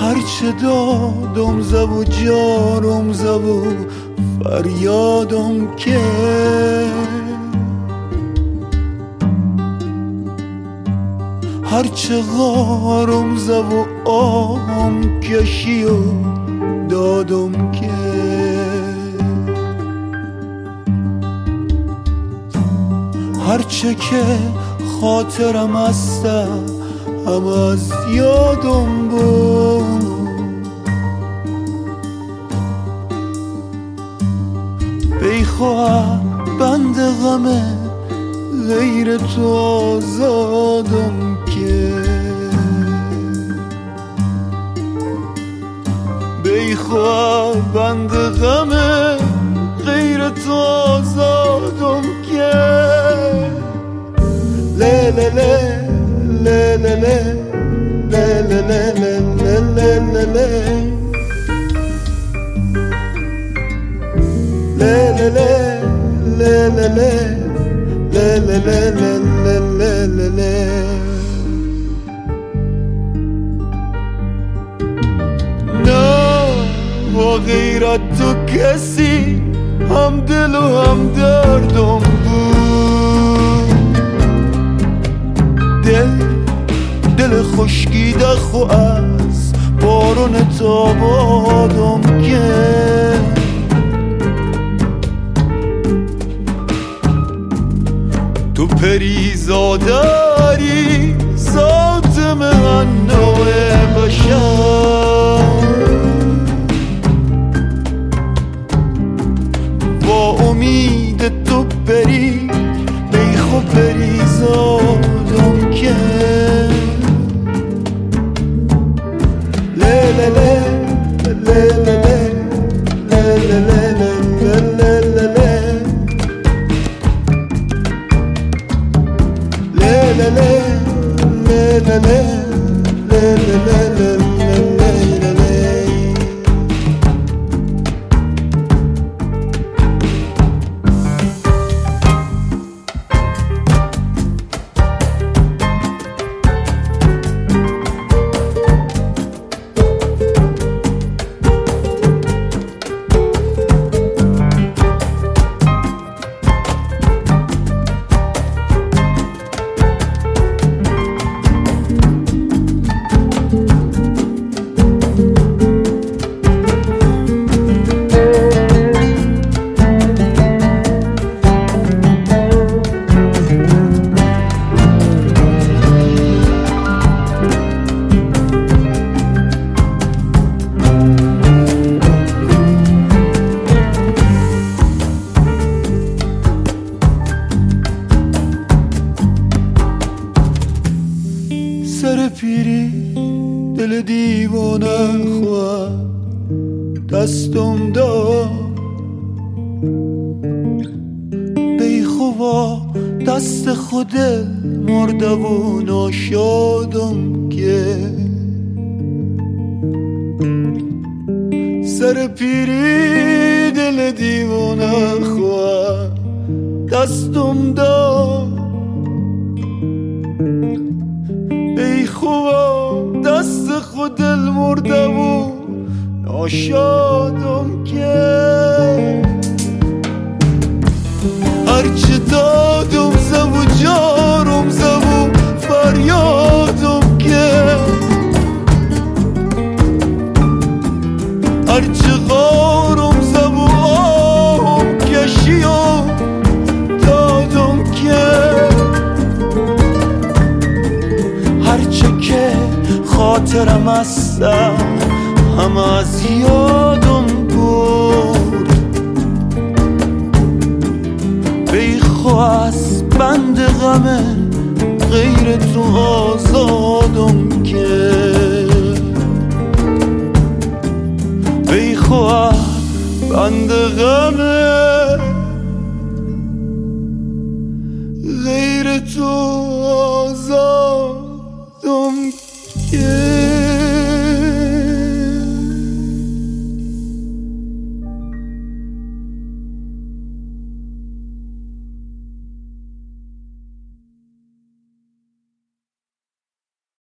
هرچه دادم زو و جارم زو و فریادم که هرچه غارم زو و آهم کشی و دادم که هرچه که خاطرم هسته هم از یادم بود بیخواه بند غمه غیر تو آزادم که بیخواه بند غمه غیر تو آزادم که له له له له له له له له له له له نه با غیرت تو کسی هم دل و هم دردم بود دل خشکیده خو از بارون تابادم که تو پریزاداری ذات من نوع بشر با امید تو بری بیخو پریزادم که له له له له له سر پیری دل دیوانه خواه دستم داد بیخوا دست خود مرده و ناشادم که سر پیری دل دیوانه خواه دستم داد بیخوا دست خود دل مرده و ناشادم که هرچه دادم زو و جارم زو و فریادم که هرچه غارم زو و آهم کشی و دادم که هرچه که خاطرم هسته هم از یادم بود بیخوا از بند غمه غیر تو آزادم که بیخوا بند غمه